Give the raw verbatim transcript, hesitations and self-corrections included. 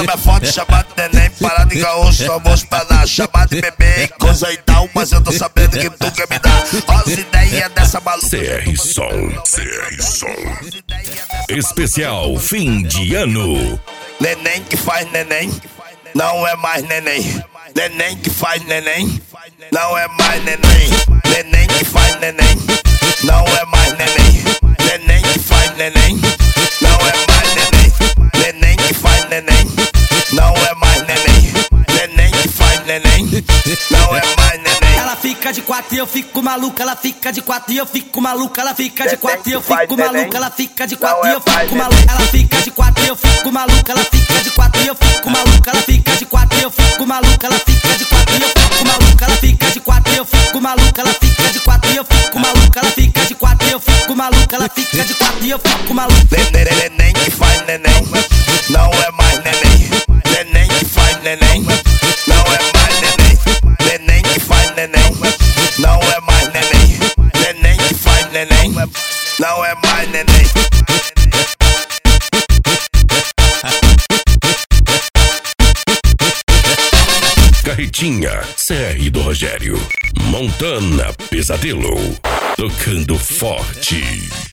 minha foto, chamado neném, parado em caô, só vou esperar. Chamado de bebê, coisa e tal, mas eu tô sabendo que tu quer me dar. Ó as ideias dessa maluca. C R Som, C R Som. Especial fim de ano. Neném que faz neném, não é mais neném. Neném que faz neném, não é mais neném. Neném que faz neném, não é mais neném. Neném que faz neném, não é mais neném. Neném que faz neném, não é mais neném. Neném que faz neném, não é mais neném. Ela fica de quatro e eu fico maluca, ela fica de quatro e eu fico maluca, ela fica de quatro e eu fico maluca, ela fica de quatro e eu fico maluca, ela fica de quatro e eu fico maluca, ela fica de quatro e eu fico maluca, ela fica de quatro e eu fico maluca, ela fica de quatro e eu fico maluca, ela fica de quatro e eu fico maluca, ela fica de quatro e eu fico maluca, ela fica de quatro e eu fico maluca, ela fica de quatro e eu fico maluca. Neném que faz neném, não é mais neném. Neném que faz neném, não é mais neném. Neném que faz neném, não é mais neném. Neném que faz neném, não é mais neném. Carretinha, C R do Rogério. Montana Pesadelo. Tocando forte.